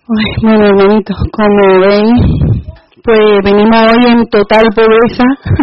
Ay, bueno, hermanito, como veis, pues venimos hoy en total pobreza,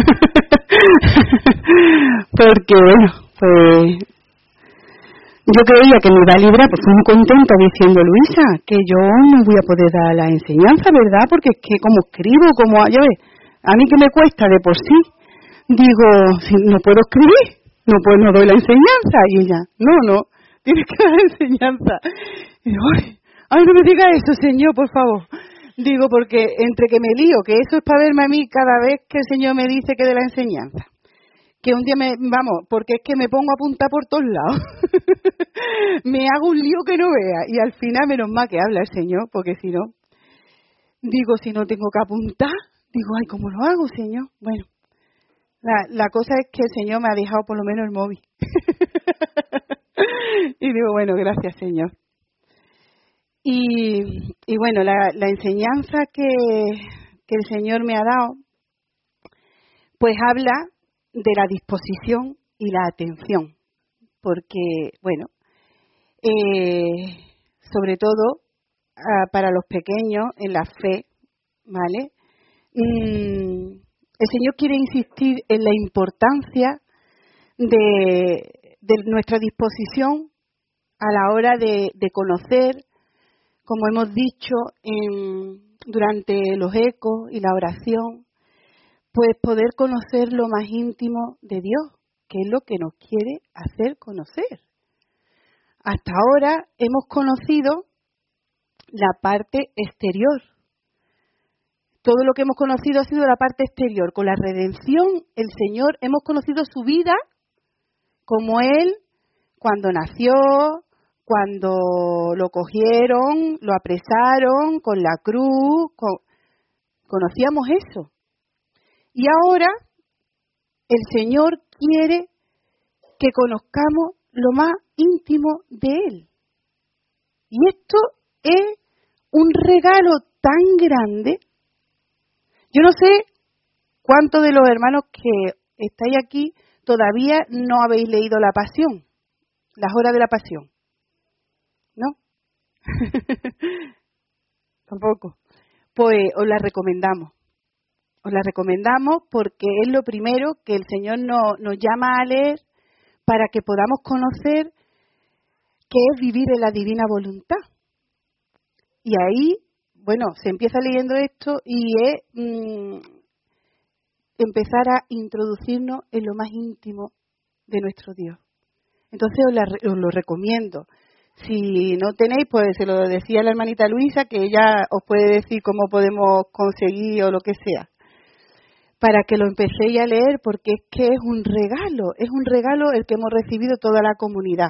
porque bueno, pues yo creía que me iba a librar, pues fui muy contenta diciendo, Luisa, que yo no voy a poder dar la enseñanza, ¿verdad? Porque es que como escribo, ya ves, a mí que me cuesta de por sí, digo, si no puedo escribir, no doy la enseñanza, y ella, no, tienes que dar la enseñanza. Y digo, ay, no me diga eso, Señor, por favor. Digo, porque entre que me lío, que eso es para verme a mí cada vez que el Señor me dice que dé la enseñanza. Que un día porque es que me pongo a apuntar por todos lados. Me hago un lío que no vea. Y al final, menos mal que habla el Señor, porque si no, digo, si no tengo que apuntar, digo, ay, ¿cómo lo hago, Señor? Bueno, la cosa es que el Señor me ha dejado por lo menos el móvil. Y digo, bueno, gracias, Señor. Y bueno, la enseñanza que el Señor me ha dado, pues habla de la disposición y la atención, porque, bueno, sobre todo para los pequeños en la fe, ¿vale? El Señor quiere insistir en la importancia de nuestra disposición a la hora de conocer, como hemos dicho durante los ecos y la oración, pues poder conocer lo más íntimo de Dios, que es lo que nos quiere hacer conocer. Hasta ahora hemos conocido la parte exterior. Todo lo que hemos conocido ha sido la parte exterior. Con la redención, el Señor, hemos conocido su vida como Él cuando nació, cuando lo cogieron, lo apresaron con la cruz, conocíamos eso. Y ahora el Señor quiere que conozcamos lo más íntimo de Él. Y esto es un regalo tan grande. Yo no sé cuántos de los hermanos que estáis aquí todavía no habéis leído La Pasión, las horas de la Pasión. ¿No? Tampoco. Pues os la recomendamos. Os la recomendamos porque es lo primero que el Señor nos llama a leer para que podamos conocer qué es vivir en la divina voluntad. Y ahí, bueno, se empieza leyendo esto y es empezar a introducirnos en lo más íntimo de nuestro Dios. Entonces os lo recomiendo. Si no tenéis, pues se lo decía la hermanita Luisa, que ella os puede decir cómo podemos conseguir o lo que sea, para que lo empecéis a leer, porque es que es un regalo el que hemos recibido toda la comunidad.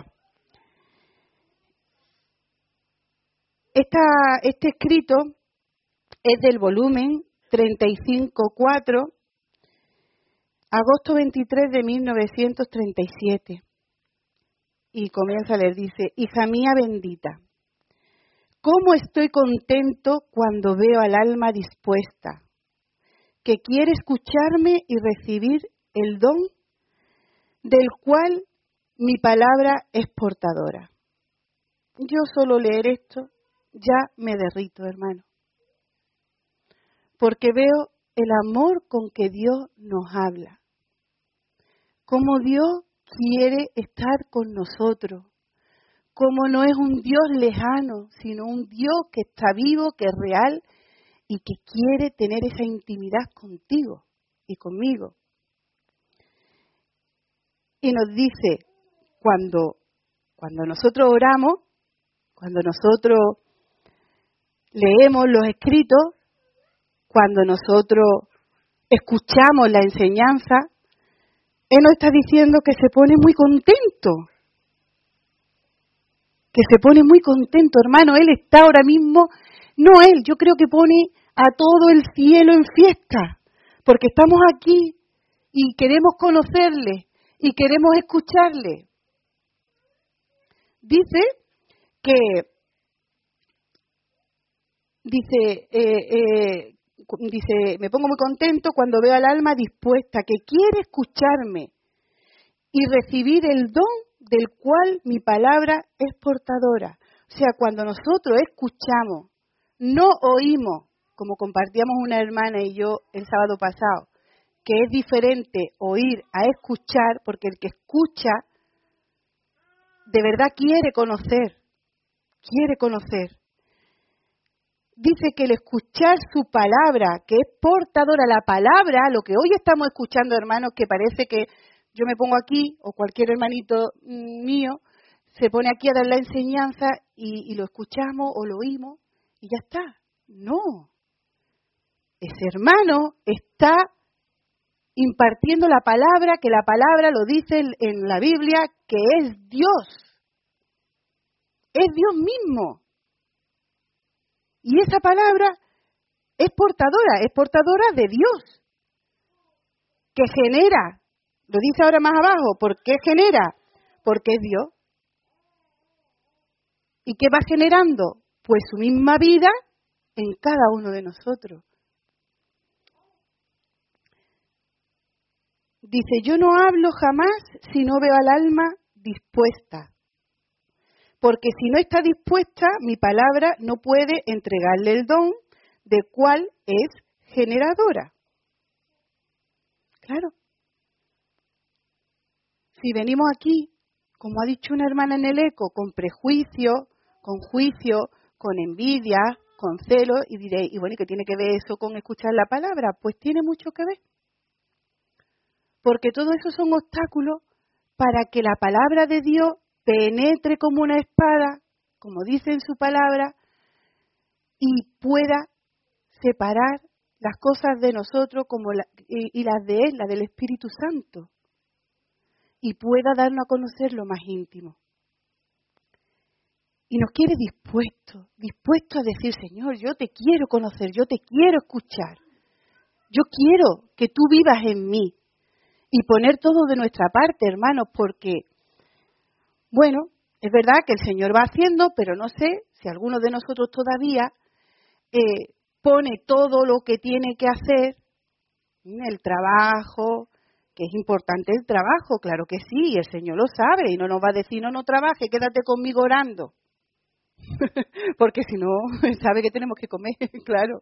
Este escrito es del volumen 35.4, agosto 23 de 1937. Y comienza a leer, dice, hija mía bendita, ¿cómo estoy contento cuando veo al alma dispuesta, que quiere escucharme y recibir el don del cual mi palabra es portadora. Yo solo leer esto ya me derrito, hermano, porque veo el amor con que Dios nos habla, cómo Dios quiere estar con nosotros, como no es un Dios lejano, sino un Dios que está vivo, que es real y que quiere tener esa intimidad contigo y conmigo. Y nos dice, cuando nosotros oramos, cuando nosotros leemos los escritos, cuando nosotros escuchamos la enseñanza, Él nos está diciendo que se pone muy contento. Que se pone muy contento, hermano. Él está ahora mismo, no Él, yo creo que pone a todo el cielo en fiesta, porque estamos aquí y queremos conocerle y queremos escucharle. Dice, me pongo muy contento cuando veo al alma dispuesta, que quiere escucharme y recibir el don del cual mi palabra es portadora. O sea, cuando nosotros escuchamos no oímos, como compartíamos una hermana y yo el sábado pasado, que es diferente oír a escuchar, porque el que escucha de verdad quiere conocer. Dice que el escuchar su palabra, que es portadora la palabra, lo que hoy estamos escuchando, hermanos, que parece que yo me pongo aquí, o cualquier hermanito mío, se pone aquí a dar la enseñanza y lo escuchamos o lo oímos y ya está. No. Ese hermano está impartiendo la palabra, que la palabra lo dice en la Biblia, que es Dios. Es Dios mismo. Y esa palabra es portadora de Dios, que genera, lo dice ahora más abajo, ¿por qué genera? Porque es Dios. ¿Y qué va generando? Pues su misma vida en cada uno de nosotros. Dice, yo no hablo jamás si no veo al alma dispuesta. Porque si no está dispuesta, mi palabra no puede entregarle el don de cual es generadora. Claro. Si venimos aquí, como ha dicho una hermana en el eco, con prejuicio, con juicio, con envidia, con celo, y diréis, y bueno, ¿y qué tiene que ver eso con escuchar la palabra? Pues tiene mucho que ver. Porque todo eso son obstáculos para que la palabra de Dios penetre como una espada, como dice en su palabra, y pueda separar las cosas de nosotros y las de Él, las del Espíritu Santo, y pueda darnos a conocer lo más íntimo. Y nos quiere dispuesto a decir, Señor, yo te quiero conocer, yo te quiero escuchar, yo quiero que tú vivas en mí, y poner todo de nuestra parte, hermanos, porque, bueno, es verdad que el Señor va haciendo, pero no sé si alguno de nosotros todavía pone todo lo que tiene que hacer, el trabajo, que es importante el trabajo, claro que sí, el Señor lo sabe y no nos va a decir, no trabaje, quédate conmigo orando, porque si no, sabe que tenemos que comer, claro.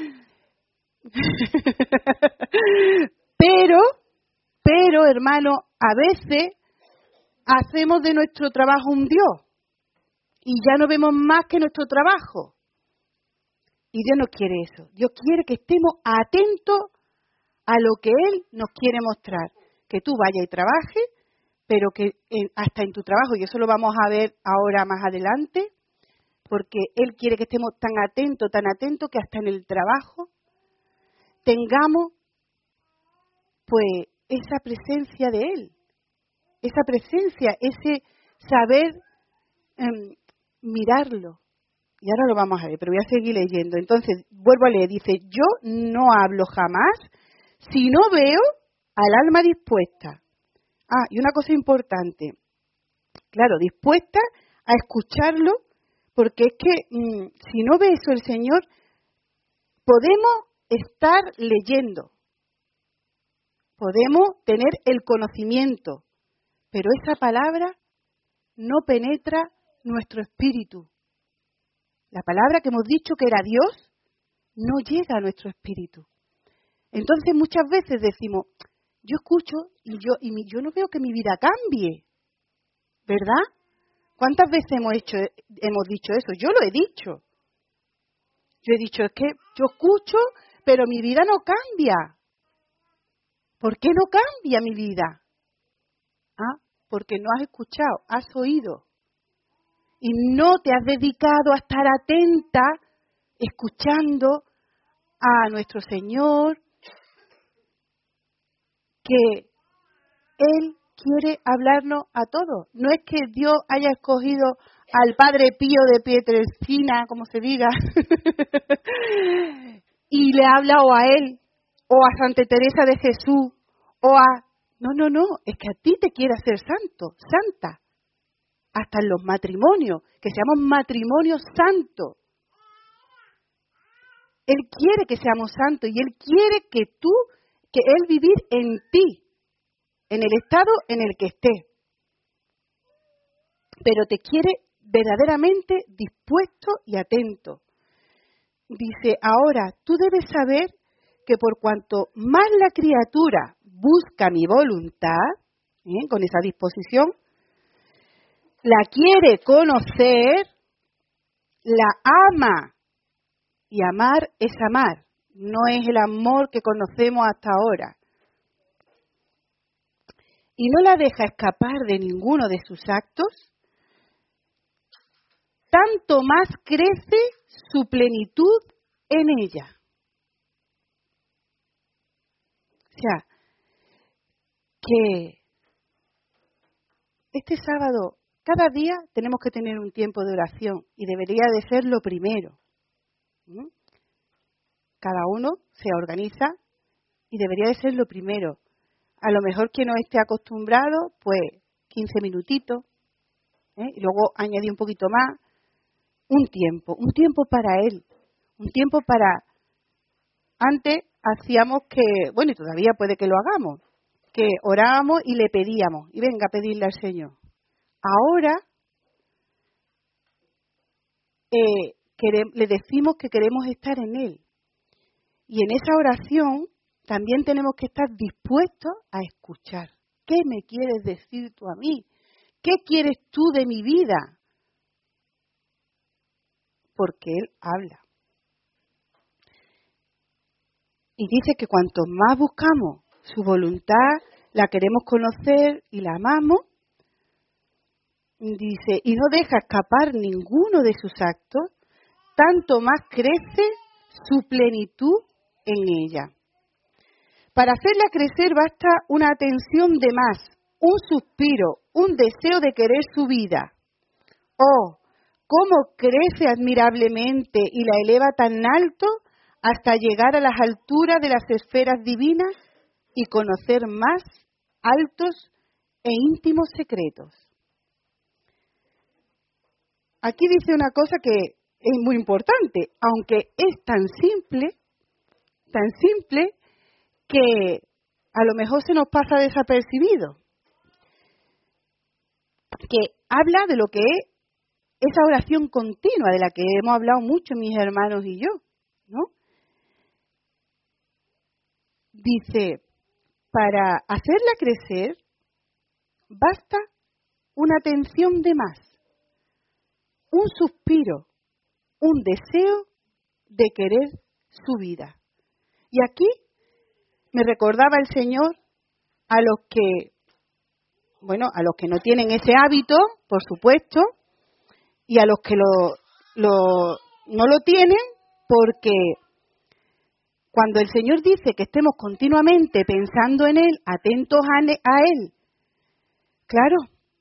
Pero, hermano, a veces hacemos de nuestro trabajo un Dios y ya no vemos más que nuestro trabajo. Y Dios no quiere eso. Dios quiere que estemos atentos a lo que Él nos quiere mostrar. Que tú vayas y trabajes, pero que hasta en tu trabajo, y eso lo vamos a ver ahora más adelante, porque Él quiere que estemos tan atentos, que hasta en el trabajo tengamos pues esa presencia de Él, esa presencia, ese saber mirarlo. Y ahora lo vamos a ver, pero voy a seguir leyendo. Entonces, vuelvo a leer, dice, yo no hablo jamás si no veo al alma dispuesta. Ah, y una cosa importante, claro, dispuesta a escucharlo, porque es que si no ve eso el Señor, podemos estar leyendo, podemos tener el conocimiento, pero esa palabra no penetra nuestro espíritu. La palabra que hemos dicho que era Dios no llega a nuestro espíritu. Entonces muchas veces decimos, yo escucho y yo no veo que mi vida cambie, ¿verdad? ¿Cuántas veces hemos dicho eso? Yo lo he dicho. Yo he dicho, es que yo escucho, pero mi vida no cambia. ¿Por qué no cambia mi vida? Ah, porque no has escuchado, has oído. Y no te has dedicado a estar atenta, escuchando a nuestro Señor, que Él quiere hablarnos a todos. No es que Dios haya escogido al Padre Pío de Pietrelcina, como se diga, y le ha hablado a Él, o a Santa Teresa de Jesús, o a... No, es que a ti te quiere hacer santo, santa. Hasta en los matrimonios, que seamos matrimonios santos. Él quiere que seamos santos y Él quiere que Él vivir en ti, en el estado en el que estés. Pero te quiere verdaderamente dispuesto y atento. dice, ahora tú debes saber que por cuanto más la criatura busca mi voluntad, con esa disposición, la quiere conocer, la ama. Y amar es amar, no es el amor que conocemos hasta ahora. Y no la deja escapar de ninguno de sus actos, tanto más crece su plenitud en ella. O sea, que este sábado, cada día tenemos que tener un tiempo de oración y debería de ser lo primero. Cada uno se organiza y debería de ser lo primero. A lo mejor que no esté acostumbrado, pues 15 minutitos, y luego añadir un poquito más, un tiempo para él, un tiempo para... Antes hacíamos que, bueno, y todavía puede que lo hagamos, que orábamos y le pedíamos, y venga a pedirle al Señor. Ahora le decimos que queremos estar en Él. Y en esa oración también tenemos que estar dispuestos a escuchar. ¿Qué me quieres decir tú a mí? ¿Qué quieres tú de mi vida? Porque Él habla. Y dice que cuanto más buscamos su voluntad, la queremos conocer y la amamos, dice, y no deja escapar ninguno de sus actos, tanto más crece su plenitud en ella. Para hacerla crecer basta una atención de más, un suspiro, un deseo de querer su vida. Oh, cómo crece admirablemente y la eleva tan alto hasta llegar a las alturas de las esferas divinas y conocer más altos e íntimos secretos. Aquí dice una cosa que es muy importante, aunque es tan simple que a lo mejor se nos pasa desapercibido, que habla de lo que es esa oración continua de la que hemos hablado mucho mis hermanos y yo, ¿no? Dice, para hacerla crecer, basta una atención de más, un suspiro, un deseo de querer su vida. Y aquí me recordaba el Señor a los que no tienen ese hábito, por supuesto, y a los que no lo tienen, porque cuando el Señor dice que estemos continuamente pensando en Él, atentos a Él, claro,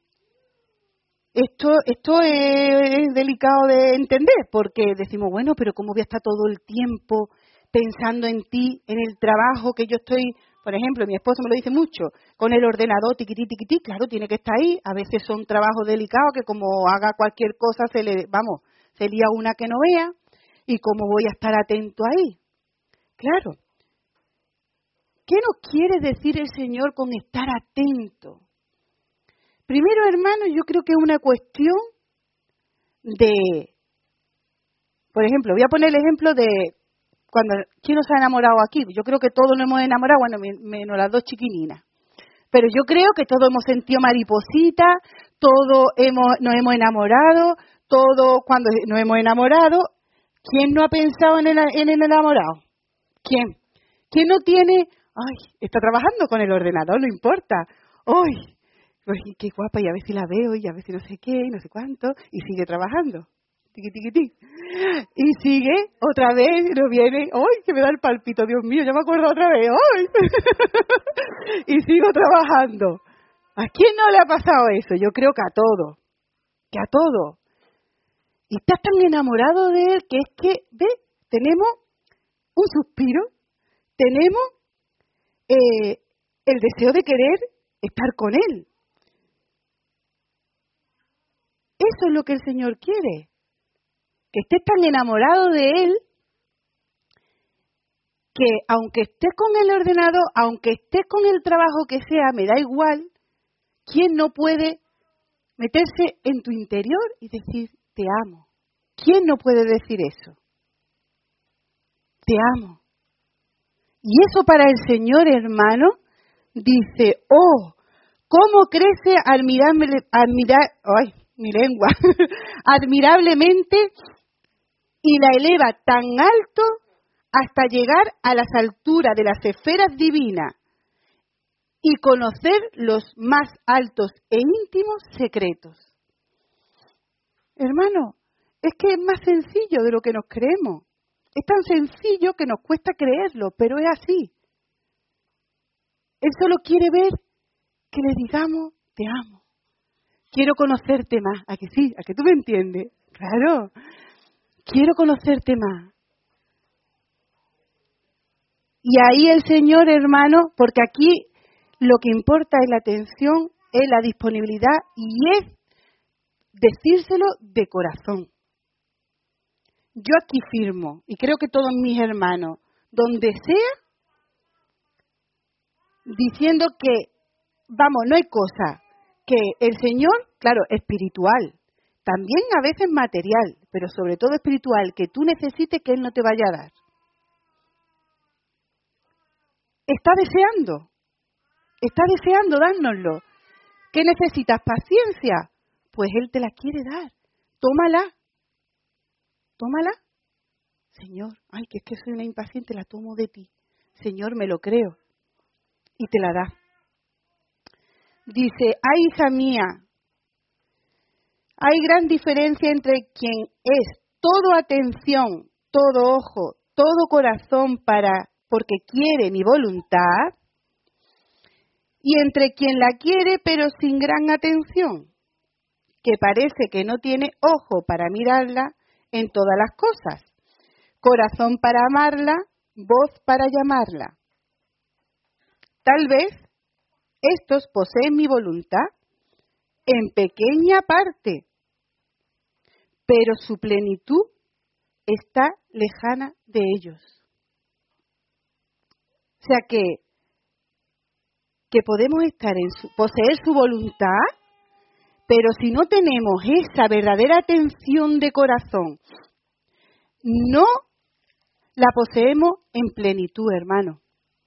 esto es delicado de entender, porque decimos, bueno, pero ¿cómo voy a estar todo el tiempo pensando en ti, en el trabajo que yo estoy? Por ejemplo, mi esposo me lo dice mucho, con el ordenador tiquití, tiquití, claro, tiene que estar ahí. A veces son trabajos delicados que como haga cualquier cosa se lía una que no vea, y cómo voy a estar atento ahí. Claro. ¿Qué nos quiere decir el Señor con estar atento? Primero, hermanos, yo creo que es una cuestión de, por ejemplo, voy a poner el ejemplo de cuando, ¿quién nos ha enamorado aquí? Yo creo que todos nos hemos enamorado, bueno, menos las dos chiquininas. Pero yo creo que todos hemos sentido mariposita, todos nos hemos enamorado, todos cuando nos hemos enamorado, ¿quién no ha pensado en el enamorado? ¿Quién? ¿Quién no tiene, está trabajando con el ordenador, no importa, qué guapa, y a ver si la veo, y a ver si no sé qué, y no sé cuánto, y sigue trabajando, tiqui, tiqui, tiqui. Y sigue, otra vez, no viene, que me da el palpito, Dios mío, ya me acuerdo otra vez, y sigo trabajando. ¿A quién no le ha pasado eso? Yo creo que a todos, Y estás tan enamorado de él que es que, tenemos un suspiro, tenemos el deseo de querer estar con él. Eso es lo que el Señor quiere, que estés tan enamorado de Él, que aunque estés con el ordenador, aunque estés con el trabajo que sea, me da igual, ¿quién no puede meterse en tu interior y decir, te amo? ¿Quién no puede decir eso? te amo. Y eso para el Señor, hermano, dice, oh, cómo crece admirablemente y la eleva tan alto hasta llegar a las alturas de las esferas divinas y conocer los más altos e íntimos secretos. Hermano, es que es más sencillo de lo que nos creemos. Es tan sencillo que nos cuesta creerlo, pero es así. Él solo quiere ver que le digamos, te amo. Quiero conocerte más. ¿A que sí? ¿A que tú me entiendes? Claro. Quiero conocerte más. Y ahí el Señor, hermano, porque aquí lo que importa es la atención, es la disponibilidad y es decírselo de corazón. Yo aquí firmo, y creo que todos mis hermanos, donde sea, diciendo que, vamos, no hay cosa, que el Señor, claro, espiritual, también a veces material, pero sobre todo espiritual, que tú necesites que Él no te vaya a dar. Está deseando dárnoslo. ¿Qué necesitas? Paciencia. Pues Él te la quiere dar. Tómala. Señor, ay, que es que soy una impaciente, la tomo de ti. Señor, me lo creo. Y te la da. Dice, ay, hija mía, hay gran diferencia entre quien es todo atención, todo ojo, todo corazón porque quiere mi voluntad, y entre quien la quiere pero sin gran atención, que parece que no tiene ojo para mirarla en todas las cosas, corazón para amarla, voz para llamarla. Tal vez estos poseen mi voluntad en pequeña parte, pero su plenitud está lejana de ellos. O sea que podemos estar poseer su voluntad, pero si no tenemos esa verdadera atención de corazón, no la poseemos en plenitud, hermano.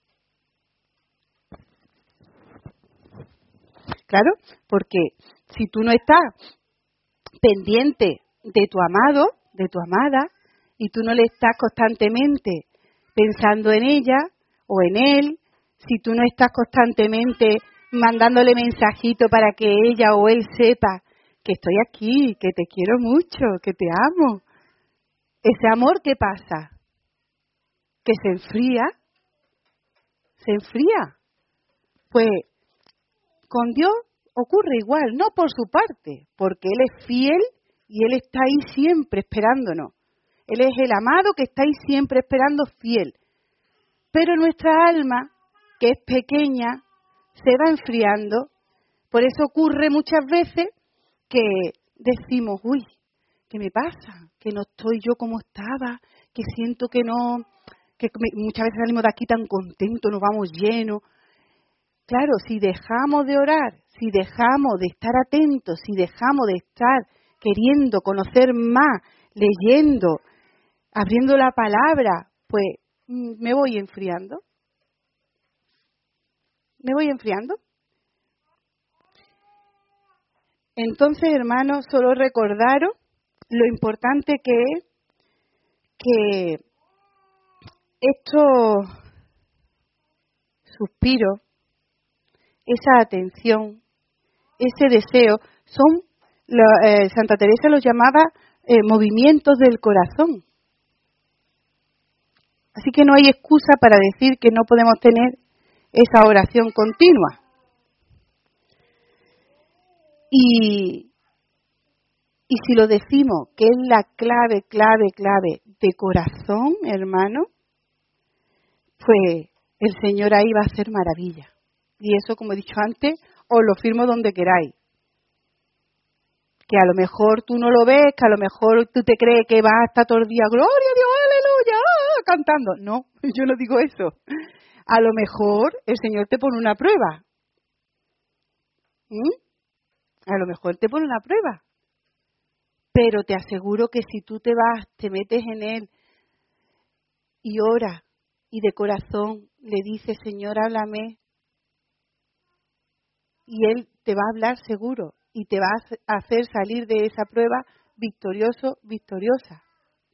Claro, porque si tú no estás pendiente de tu amado, de tu amada, y tú no le estás constantemente pensando en ella o en él, si tú no estás constantemente mandándole mensajito para que ella o él sepa que estoy aquí, que te quiero mucho, que te amo, ese amor, ¿qué pasa? Que se enfría. Pues con Dios ocurre igual, no por su parte, porque Él es fiel y Él está ahí siempre esperándonos. Él es el amado que está ahí siempre esperando fiel. Pero nuestra alma, que es pequeña, se va enfriando. Por eso ocurre muchas veces que decimos, uy, ¿qué me pasa? Que no estoy yo como estaba, que siento que no, muchas veces salimos de aquí tan contentos, nos vamos llenos. Claro, si dejamos de orar, si dejamos de estar atentos, si dejamos de estar queriendo conocer más, leyendo, abriendo la palabra, pues me voy enfriando. Entonces, hermanos, solo recordaros lo importante que es que estos suspiros, esa atención, ese deseo, son, Santa Teresa los llamaba movimientos del corazón. Así que no hay excusa para decir que no podemos tener esa oración continua. Y si lo decimos, que es la clave de corazón, hermano, pues el Señor ahí va a hacer maravilla. Y eso, como he dicho antes, os lo firmo donde queráis. Que a lo mejor tú no lo ves, que a lo mejor tú te crees que vas hasta todo el día, gloria a Dios, aleluya, cantando. No, yo no digo eso. A lo mejor el Señor te pone una prueba. A lo mejor te pone una prueba. Pero te aseguro que si tú te vas, te metes en Él, y ora y de corazón le dice, Señor, háblame, y Él te va a hablar seguro y te va a hacer salir de esa prueba victorioso, victoriosa.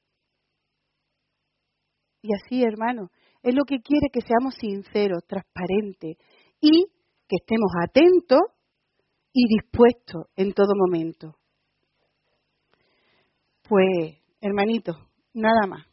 Y así, hermano, es lo que quiere, que seamos sinceros, transparentes y que estemos atentos y dispuestos en todo momento. Pues, hermanito, nada más.